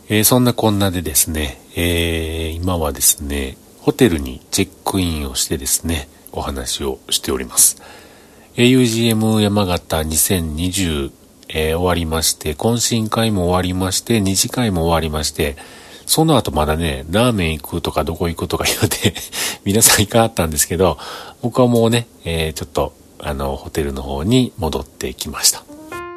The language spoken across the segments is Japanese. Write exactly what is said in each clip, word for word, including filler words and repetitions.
えー、そんなこんなでですね、えー、今はですね、ホテルにチェックインをしてですね、お話をしております。エーユージーエム 山形にせんにじゅう、えー、終わりまして、懇親会も終わりまして、二次会も終わりまして、その後まだね、ラーメン行くとかどこ行くとか言うて、皆さん行かはったんですけど、僕はもうね、えー、ちょっと、あの、ホテルの方に戻ってきました。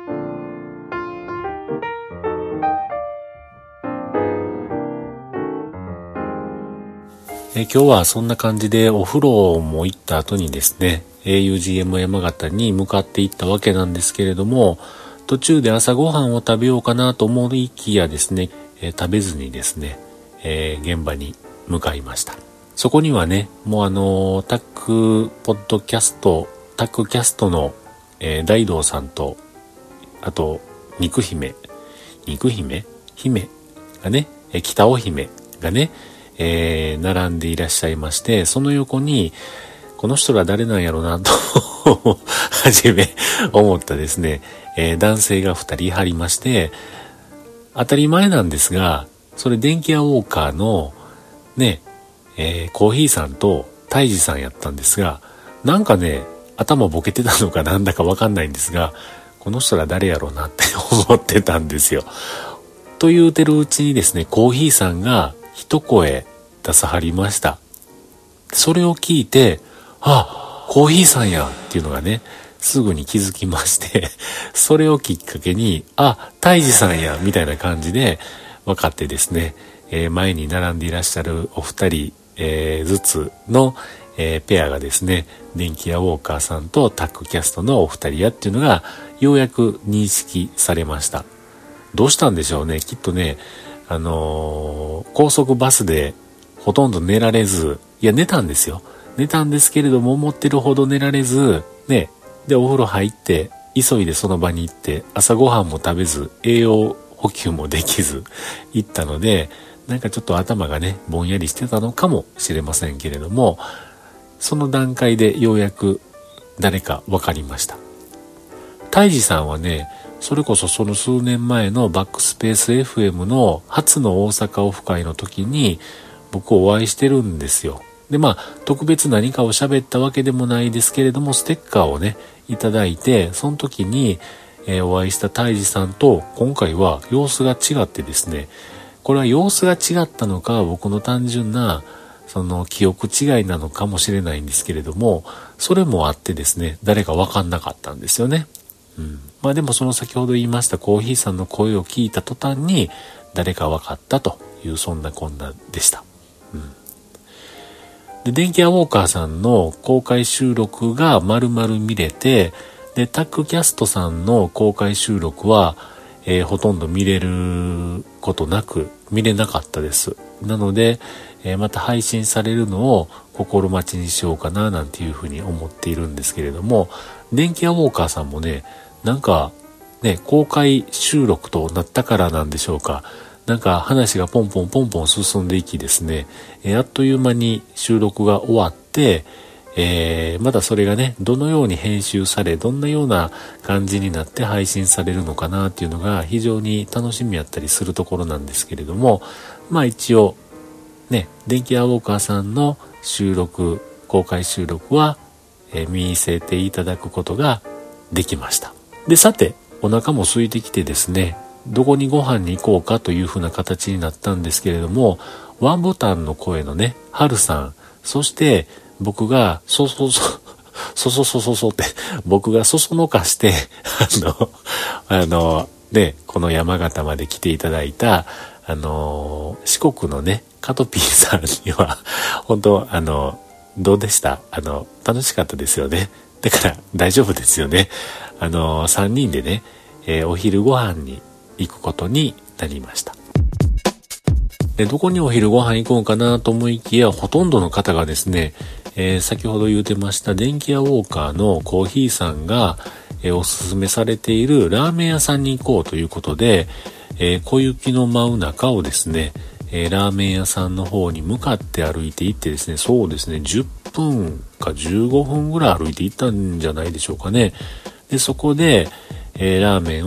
え今日はそんな感じでお風呂も行った後にですね、エーユージーエム 山形に向かって行ったわけなんですけれども、途中で朝ごはんを食べようかなと思いきやですね、えー、食べずにですね、えー、現場に向かいました。そこにはね、もうあのー、タックポッドキャスト、タックキャストの、えー、大道さんと、あと、肉姫、肉姫姫がね、えー、北尾姫がね、えー、並んでいらっしゃいまして、その横にこの人ら誰なんやろなと初め思ったですね、えー、男性が二人張りまして、当たり前なんですが、それ電気屋ウォーカーのね、えー、コーヒーさんとタイジさんやったんですが、なんかね、頭ボケてたのかなんだかわかんないんですが、この人ら誰やろうなって思ってたんですよ。と言うてるうちにですね、コーヒーさんが一声出さはりました。それを聞いて、あ、コーヒーさんやっていうのがね、すぐに気づきまして、それをきっかけに、あ、タイジさんやみたいな感じで分かってですね、えー、前に並んでいらっしゃるお二人、えー、ずつの、えー、ペアがですね、電気屋ウォーカーさんとタックキャストのお二人やっていうのがようやく認識されました。どうしたんでしょうね。きっとね、あのー、高速バスでほとんど寝られず、いや寝たんですよ。寝たんですけれども思ってるほど寝られず、ね、でお風呂入って急いでその場に行って朝ごはんも食べず栄養補給もできず行ったので、なんかちょっと頭がねぼんやりしてたのかもしれませんけれども、その段階でようやく誰か分かりました。タイジさんはね、それこそその数年前のバックスペース エフエム の初の大阪オフ会の時に僕お会いしてるんですよ。で、まあ特別何かを喋ったわけでもないですけれども、ステッカーをねいただいて、その時に、えー、お会いしたタイジさんと今回は様子が違ってですね、これは様子が違ったのか僕の単純なその記憶違いなのかもしれないんですけれども、それもあってですね、誰か分かんなかったんですよね。うん、まあでもその先ほど言いましたコーヒーさんの声を聞いた途端に誰か分かったという、そんなこんなでした。うん、で電気屋ウォーカーさんの公開収録が丸々見れて、でタックキャストさんの公開収録は、えー、ほとんど見れることなく見れなかったです。なので、えー、また配信されるのを心待ちにしようかななんていうふうに思っているんですけれども、電気屋ウォーカーさんもね、なんかね公開収録となったからなんでしょうか、なんか話がポンポンポンポン進んでいきですね、えー、あっという間に収録が終わって、えー、まだそれがねどのように編集されどんなような感じになって配信されるのかなっていうのが非常に楽しみやったりするところなんですけれども、まあ一応ね電気屋ウォーカーさんの収録公開収録は、えー、見せていただくことができました。でさてお腹も空いてきてですね、どこにご飯に行こうかというふうな形になったんですけれども、ワンボタンの声のねはるさん、そして僕がそそそそそそそそって僕がそそのかしてあのあのねこの山形まで来ていただいたあの四国のねカトピーさんには本当あのどうでした？あの楽しかったですよね。だから大丈夫ですよね。あのさんにんでね、えー、お昼ご飯に行くことになりました。でどこにお昼ご飯行こうかなと思いきや、ほとんどの方がですね、えー、先ほど言うてました電気屋ウォーカーのコーヒーさんが、えー、おすすめされているラーメン屋さんに行こうということで、えー、小雪の舞う中をですね、えー、ラーメン屋さんの方に向かって歩いて行ってですね、そうですねじゅっぷんかじゅうごふんぐらい歩いて行ったんじゃないでしょうかね。でそこで、えー、ラーメンを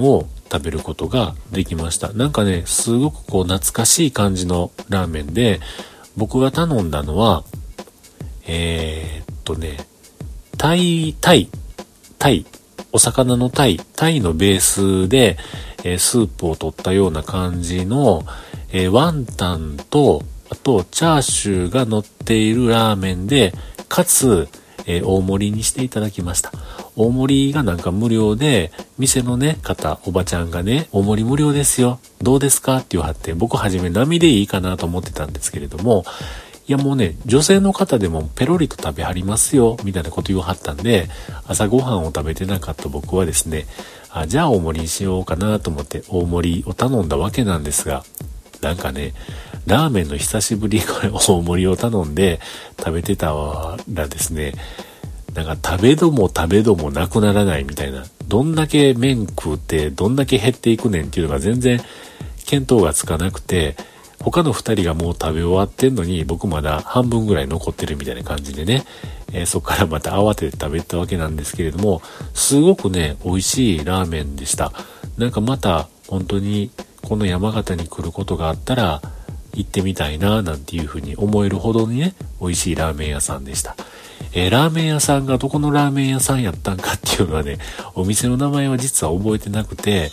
食べることができました。なんかね、すごくこう懐かしい感じのラーメンで、僕が頼んだのは、えー、っとね、タイ、タイ、タイ、お魚のタイ、タイのベースで、えー、スープを取ったような感じの、えー、ワンタンと、あとチャーシューが乗っているラーメンで、かつ、えー、大盛りにしていただきました。大盛りがなんか無料で、店のね、方、おばちゃんがね、大盛り無料ですよ。どうですかって言わはって、僕はじめ並でいいかなと思ってたんですけれども、いやもうね、女性の方でもペロリと食べはりますよ、みたいなこと言わはったんで、朝ごはんを食べてなかった僕はですね、あ、じゃあ大盛りにしようかなと思って大盛りを頼んだわけなんですが、なんかね、ラーメンの久しぶりこれ大盛りを頼んで食べてたらですね、なんか食べども食べどもなくならないみたいな、どんだけ麺食うてどんだけ減っていくねんっていうのが全然見当がつかなくて、他の二人がもう食べ終わってんのに僕まだ半分ぐらい残ってるみたいな感じでね、えー、そこからまた慌てて食べたわけなんですけれども、すごくね美味しいラーメンでした。なんかまた本当にこの山形に来ることがあったら行ってみたいななんていうふうに思えるほどにね美味しいラーメン屋さんでした。えー、ラーメン屋さんがどこのラーメン屋さんやったんかっていうのはね、お店の名前は実は覚えてなくて、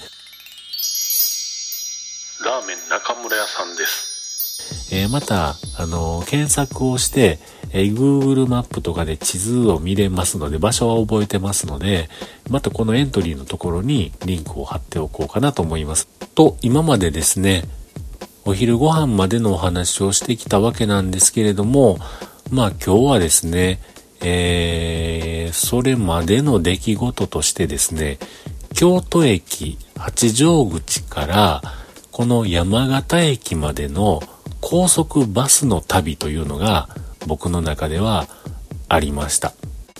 ラーメン中村屋さんです。えー、また、あのー、検索をして、えー、Google マップとかで地図を見れますので、場所は覚えてますので、またこのエントリーのところにリンクを貼っておこうかなと思います。と、今までですね、お昼ご飯までのお話をしてきたわけなんですけれども、まあ今日はですね、えー、それまでの出来事としてですね、京都駅八丈口からこの山形駅までの高速バスの旅というのが僕の中ではありました。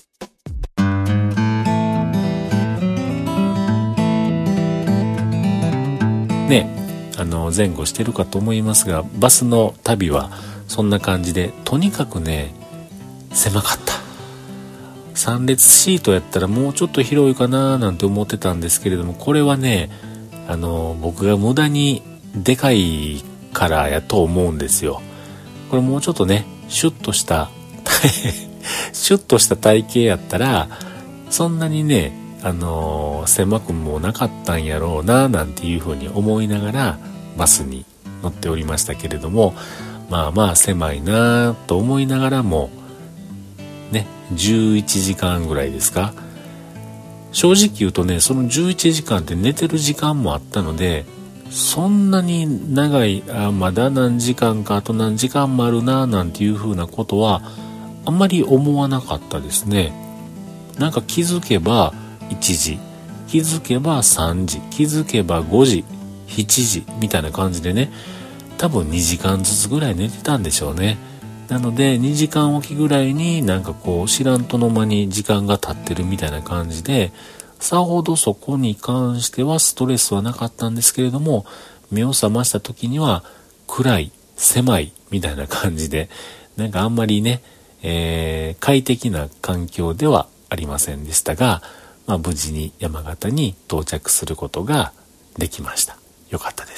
ね、あの前後してるかと思いますが、バスの旅はそんな感じで、とにかくね狭かった。さん列シートやったらもうちょっと広いかななんて思ってたんですけれども、これはね、あの僕が無駄にでかいからやと思うんですよ。これもうちょっとねシュッとしたシュッとした体型やったらそんなにね、あのー、狭くもなかったんやろうななんていうふうに思いながらバスに乗っておりましたけれども、まあまあ狭いなと思いながらもね、じゅういちじかんぐらいですか。正直言うとね、そのじゅういちじかんって寝てる時間もあったので、そんなに長い、あ、まだ何時間かあと何時間もあるななんていうふうなことはあんまり思わなかったですね。なんか気づけばいちじ、気づけばさんじ、気づけばごじ、しちじみたいな感じでね、多分にじかんずつぐらい寝てたんでしょうね。なのでにじかんおきぐらいになんかこう知らんとの間に時間が経ってるみたいな感じで、さほどそこに関してはストレスはなかったんですけれども、目を覚ました時には暗い、狭いみたいな感じで、なんかあんまりね、えー、快適な環境ではありませんでしたが、まあ、無事に山形に到着することができました。よかったです。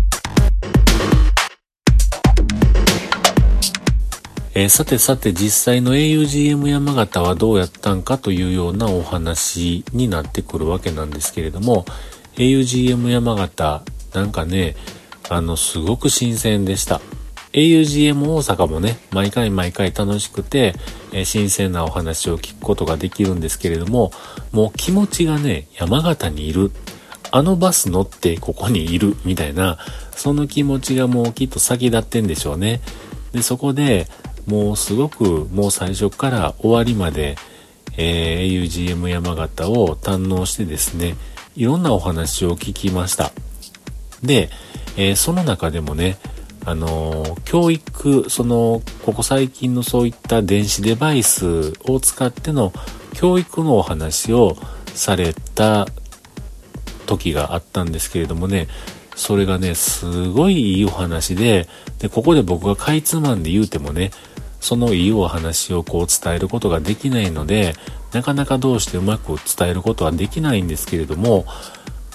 えー、さてさて実際の エーユージーエム 山形はどうやったんかというようなお話になってくるわけなんですけれども、 エーユージーエム 山形なんかね、あのすごく新鮮でした。 エーユージーエム 大阪もね毎回毎回楽しくて、えー、新鮮なお話を聞くことができるんですけれども、もう気持ちがね山形にいる、あのバス乗ってここにいるみたいな、その気持ちがもうきっと先立ってんでしょうね。でそこでもうすごくもう最初から終わりまで、えー、エーユージーエム 山形を堪能してですね、いろんなお話を聞きました。で、えー、その中でもね、あのー、教育、そのここ最近のそういった電子デバイスを使っての教育のお話をされた時があったんですけれどもね、それがねすごいいいお話で、でここで僕がかいつまんで言うてもね、そのいいお話をこう伝えることができないので、なかなかどうしてうまく伝えることはできないんですけれども、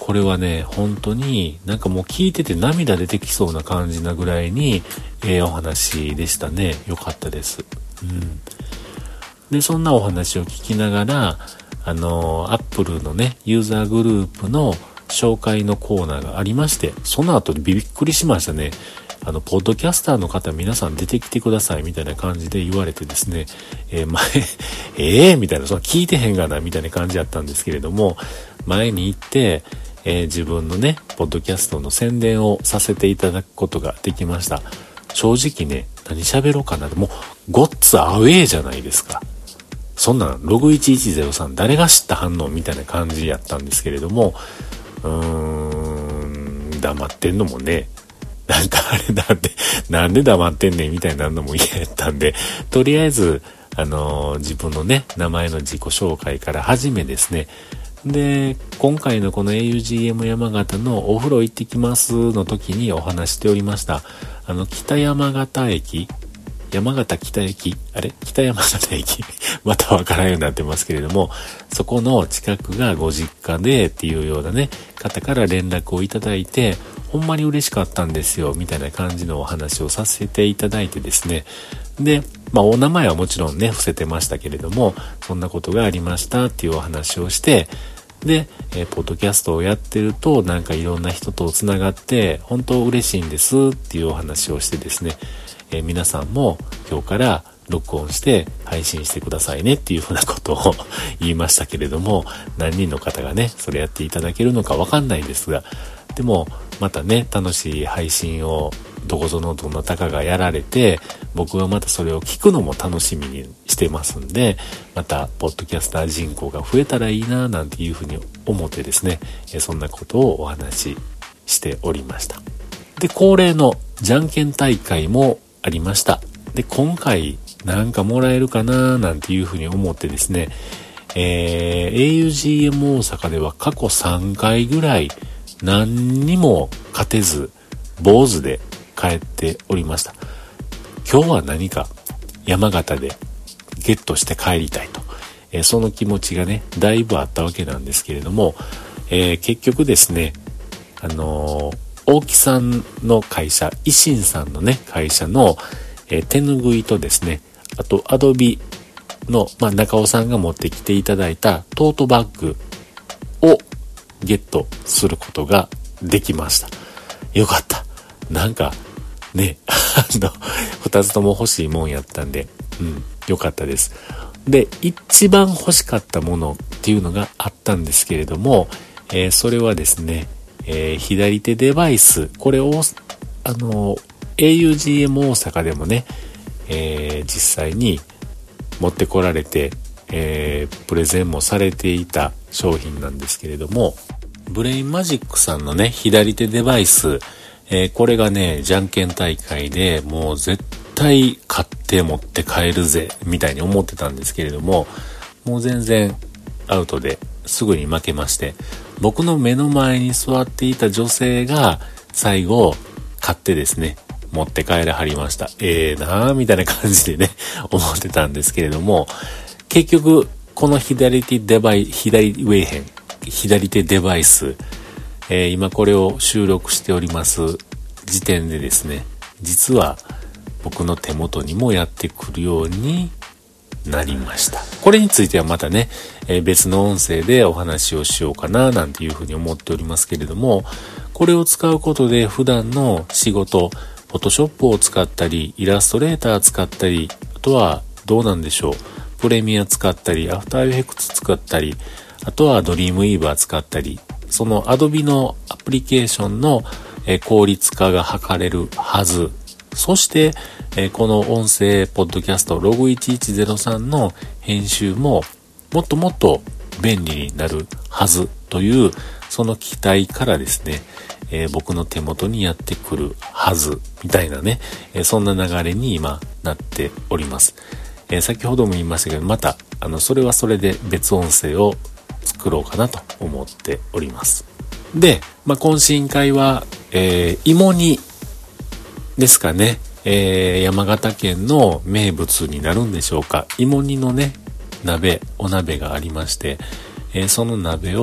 これはね、本当になんかもう聞いてて涙出てきそうな感じなぐらいに、ええお話でしたね。よかったです。うん。で、そんなお話を聞きながら、あの、アップルのね、ユーザーグループの紹介のコーナーがありまして、その後でびっくりしましたね。あの、ポッドキャスターの方皆さん出てきてくださいみたいな感じで言われてですね、えー、前、えーみたいな、その聞いてへんがなみたいな感じだったんですけれども、前に行って、えー、自分のね、ポッドキャストの宣伝をさせていただくことができました。正直ね、何喋ろうかなって、もう、ごっつアウェーじゃないですか。そんな、ログいちいちゼロさん誰が知った反応みたいな感じやったんですけれども、うーん、黙ってんのもね、なんかあれだって、なんで黙ってんねんみたいになるのも嫌やったんで、とりあえず、あのー、自分のね、名前の自己紹介から始めですね。で、今回のこの エーユージーエム 山形のお風呂行ってきますの時にお話しておりました。あの、北山形駅、山形北駅、あれ北山形駅またわからんようになってますけれども、そこの近くがご実家でっていうようなね、方から連絡をいただいて、ほんまに嬉しかったんですよ、みたいな感じのお話をさせていただいてですね。で、まあお名前はもちろんね、伏せてましたけれども、そんなことがありましたっていうお話をして、で、えー、ポッドキャストをやってると、なんかいろんな人とつながって、本当嬉しいんですっていうお話をしてですね、えー、皆さんも今日から録音して配信してくださいねっていうふうなことを言いましたけれども、何人の方がね、それやっていただけるのかわかんないんですが、でもまたね、楽しい配信をどこぞのどなたかがやられて、僕はまたそれを聞くのも楽しみにしてますんで、またポッドキャスター人口が増えたらいいななんていうふうに思ってですね、そんなことをお話ししておりました。で、恒例のじゃんけん大会もありました。で、今回なんかもらえるかななんていうふうに思ってですね、えー、エーユージーエム 大阪では過去さんかいぐらい何にも勝てず坊主で帰っておりました。今日は何か山形でゲットして帰りたいと、えー、その気持ちがねだいぶあったわけなんですけれども、えー、結局ですね、あのー、大木さんの会社、維新さんのね会社の、えー、手ぬぐいとですね、あとアドビの、まあ、中尾さんが持ってきていただいたトートバッグをゲットすることができました。よかった。なんかね、あの二つとも欲しいもんやったんで、うん、よかったです。で、一番欲しかったものっていうのがあったんですけれども、えー、それはですね、えー、左手デバイス、これをあの エーユージーエム 大阪でもね、えー、実際に持ってこられて、えー、プレゼンもされていた商品なんですけれども、ブレインマジックさんのね左手デバイス、えー、これがねじゃんけん大会でもう絶対買って持って帰るぜみたいに思ってたんですけれども、もう全然アウトですぐに負けまして、僕の目の前に座っていた女性が最後買ってですね持って帰らはりました。ええー、なーみたいな感じでね思ってたんですけれども、結局この左手デバイ左ウェイヘン左手デバイス、えー、今これを収録しております時点でですね、実は僕の手元にもやってくるようになりました。これについてはまたね、えー、別の音声でお話をしようかななんていうふうに思っておりますけれども、これを使うことで普段の仕事、フォトショップを使ったり、イラストレーター使ったり、あとはどうなんでしょう、プレミア使ったり、アフターエフェクツ使ったり、あとはドリームウィーバー使ったり、その Adobe のアプリケーションの効率化が図れるはず。そして、この音声ポッドキャストログいちいちゼロさんの編集ももっともっと便利になるはずという、その期待からですね、えー、僕の手元にやってくるはずみたいなね、えー、そんな流れに今なっております。えー、先ほども言いましたけど、またあのそれはそれで別音声を作ろうかなと思っております。で、まあ、懇親会は、えー、芋煮ですかね、えー、山形県の名物になるんでしょうか。芋煮のね鍋、お鍋がありまして、えー、その鍋を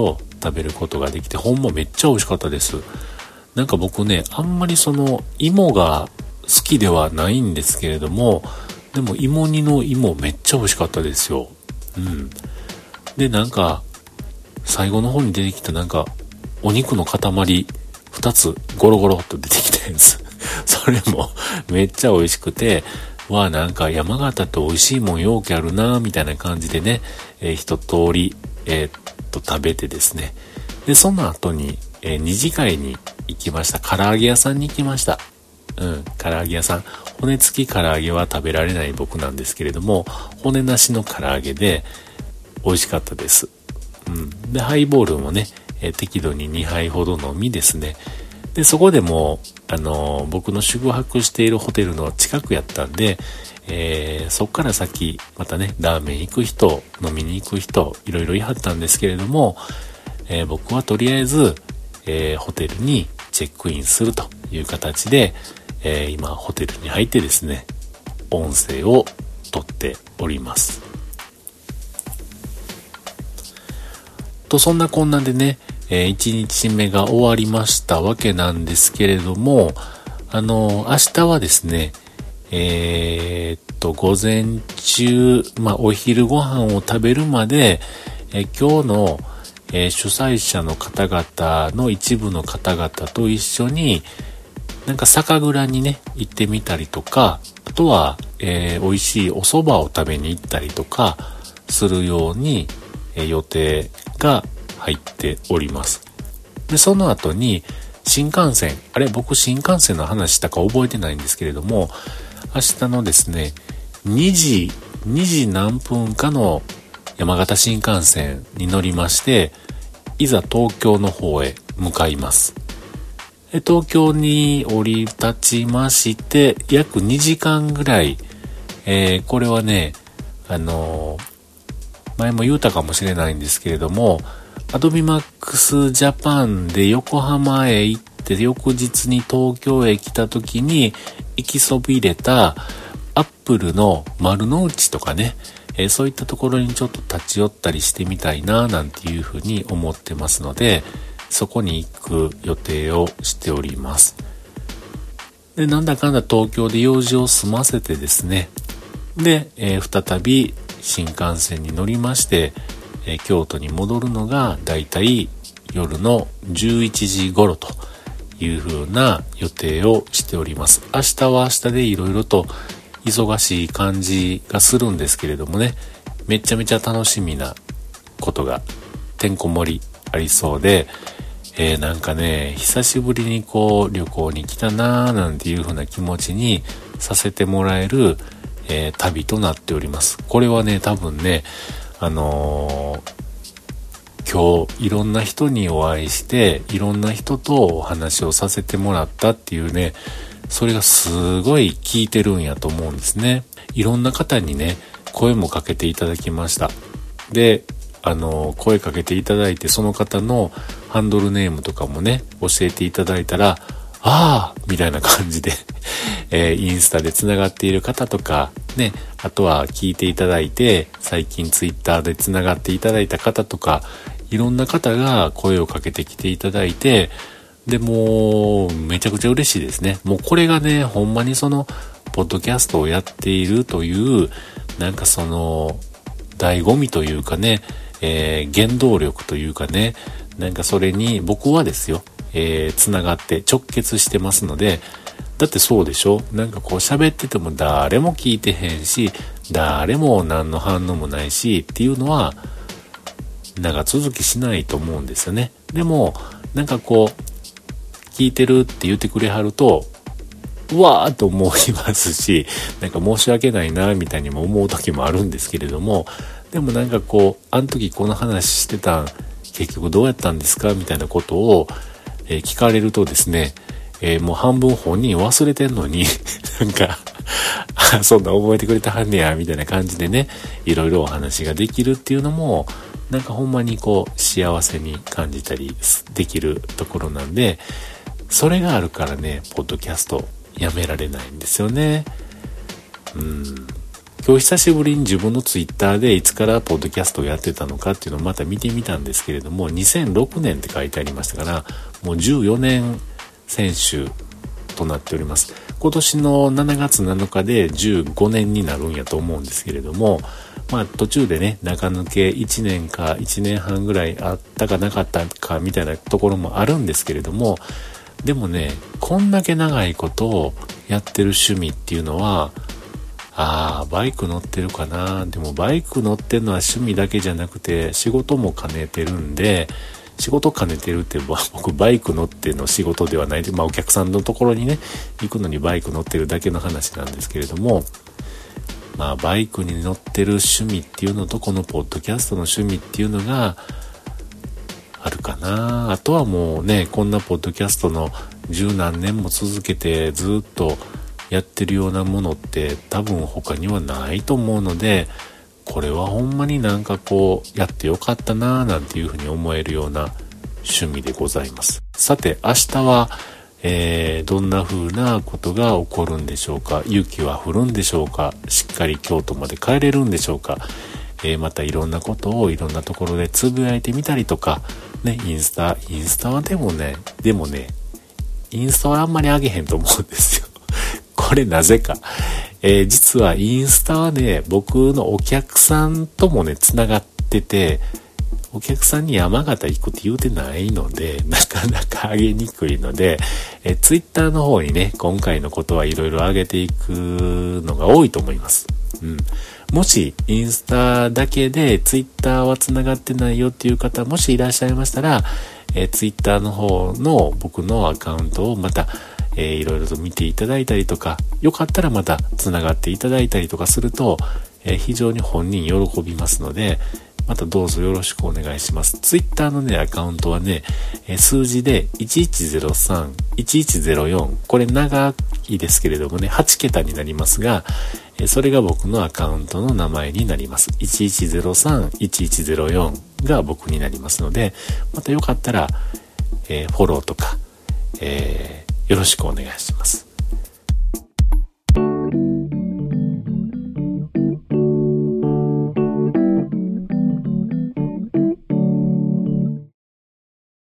食べることができて、ほんまめっちゃ美味しかったです。なんか僕ね、あんまりその芋が好きではないんですけれども、でも芋煮の芋めっちゃ美味しかったですよ。うん。で、なんか最後の方に出てきたなんかお肉の塊ふたつゴロゴロっと出てきたやつそれもめっちゃ美味しくて、わあなんか山形って美味しいもんようけあるなみたいな感じでね、えー、一通りえー、っと食べてですね、でその後に、えー、二次会に行きました。唐揚げ屋さんに行きました。うん唐揚げ屋さん、骨付き唐揚げは食べられない僕なんですけれども、骨なしの唐揚げで美味しかったです。うんでハイボールもね、えー、適度ににはいほど飲みですね。でそこでもあのー、僕の宿泊しているホテルの近くやったんで、えー、そっから先またねラーメン行く人、飲みに行く人いろいろいはったんですけれども、えー、僕はとりあえず、えー、ホテルにチェックインするという形で、えー、今ホテルに入ってですね音声を撮っております。とそんなこんなでね、えー、いちにちめが終わりましたわけなんですけれども、あのー、明日はですねえー、っと午前中、まあお昼ご飯を食べるまで、えー、今日の、えー、主催者の方々の一部の方々と一緒になんか酒蔵にね行ってみたりとか、あとは、えー、美味しいお蕎麦を食べに行ったりとかするように、えー、予定が入っております。でその後に新幹線、あれ僕新幹線の話したか覚えてないんですけれども、明日のですねにじにじ何分かの山形新幹線に乗りまして、いざ東京の方へ向かいます。で東京に降り立ちまして約にじかんぐらい、えー、これはねあのー、前も言うたかもしれないんですけれども、アドビマックスジャパンで横浜へ行って翌日に東京へ来た時に行きそびれたアップルの丸の内とかね、えー、そういったところにちょっと立ち寄ったりしてみたいななんていうふうに思ってますので、そこに行く予定をしております。でなんだかんだ東京で用事を済ませてですね、で、えー、再び新幹線に乗りまして、えー、京都に戻るのがだいたい夜のじゅういちじ頃という風な予定をしております。明日は明日でいろいろと忙しい感じがするんですけれどもね、めちゃめちゃ楽しみなことがてんこ盛りありそうで、えー、なんかね久しぶりにこう旅行に来たなーなんていう風な気持ちにさせてもらえる、えー、旅となっております。これはね多分ねあのー今日いろんな人にお会いしていろんな人とお話をさせてもらったっていうね、それがすごい効いてるんやと思うんですね。いろんな方にね声もかけていただきました。であの声かけていただいて、その方のハンドルネームとかもね教えていただいたら、あーみたいな感じで、えー、インスタでつながっている方とかね、あとは聞いていただいて最近ツイッターでつながっていただいた方とか、いろんな方が声をかけてきていただいて、でもうめちゃくちゃ嬉しいですね。もうこれがねほんまにそのポッドキャストをやっているというなんかその醍醐味というかね、えー、原動力というかね、なんかそれに僕はですよ、えー、つながって直結してますので、だってそうでしょ、なんかこう喋ってても誰も聞いてへんし誰も何の反応もないしっていうのは長続きしないと思うんですよね。でもなんかこう聞いてるって言ってくれはるとうわーと思いますし、なんか申し訳ないなみたいにも思う時もあるんですけれども、でもなんかこうあの時この話してたん結局どうやったんですかみたいなことを、えー、聞かれるとですね、えー、もう半分本人忘れてんのになんかそんな覚えてくれたはんねやみたいな感じでね、いろいろお話ができるっていうのもなんかほんまにこう幸せに感じたりできるところなんで、それがあるからねポッドキャストやめられないんですよね。うん今日久しぶりに自分のツイッターでいつからポッドキャストをやってたのかっていうのをまた見てみたんですけれども、にせんろくねんって書いてありましたから、もうじゅうよねん選手となっております。今年のしちがつなのかでじゅうごねんになるんやと思うんですけれども、まあ途中でね、中抜けいちねんかいちねんはんぐらいあったかなかったかみたいなところもあるんですけれども、でもね、こんだけ長いことをやってる趣味っていうのは、ああ、バイク乗ってるかな。でもバイク乗ってるのは趣味だけじゃなくて仕事も兼ねてるんで、仕事兼ねてるって僕バイク乗っての仕事ではないで、まあお客さんのところにね行くのにバイク乗ってるだけの話なんですけれども、まあバイクに乗ってる趣味っていうのとこのポッドキャストの趣味っていうのがあるかな。あとはもうね、こんなポッドキャストの十何年も続けてずっとやってるようなものって多分他にはないと思うので、これはほんまになんかこうやってよかったなぁなんていうふうに思えるような趣味でございます。さて明日は、えー、どんな風なことが起こるんでしょうか。雪は降るんでしょうか。しっかり京都まで帰れるんでしょうか。えー、またいろんなことをいろんなところでつぶやいてみたりとかね、インスタインスタはでもねでもねインスタはあんまり上げへんと思うんですよ。これなぜか、えー、実はインスタはね、僕のお客さんともねつながってて、お客さんに山形行くって言うてないのでなかなか上げにくいので、えー、ツイッターの方にね今回のことはいろいろ上げていくのが多いと思います。うん、もしインスタだけでツイッターはつながってないよっていう方もしいらっしゃいましたら、えー、ツイッターの方の僕のアカウントをまたえー、いろいろと見ていただいたりとか、よかったらまたつながっていただいたりとかすると、えー、非常に本人喜びますので、またどうぞよろしくお願いします。ツイッターのねアカウントはね、えー、数字でいちいちゼロさん、いちいちゼロよん、これ長いですけれどもねはちけたになりますが、えー、それが僕のアカウントの名前になります。いちいちゼロさん、いちいちゼロよんが僕になりますので、またよかったら、えー、フォローとか、えーよろしくお願いします。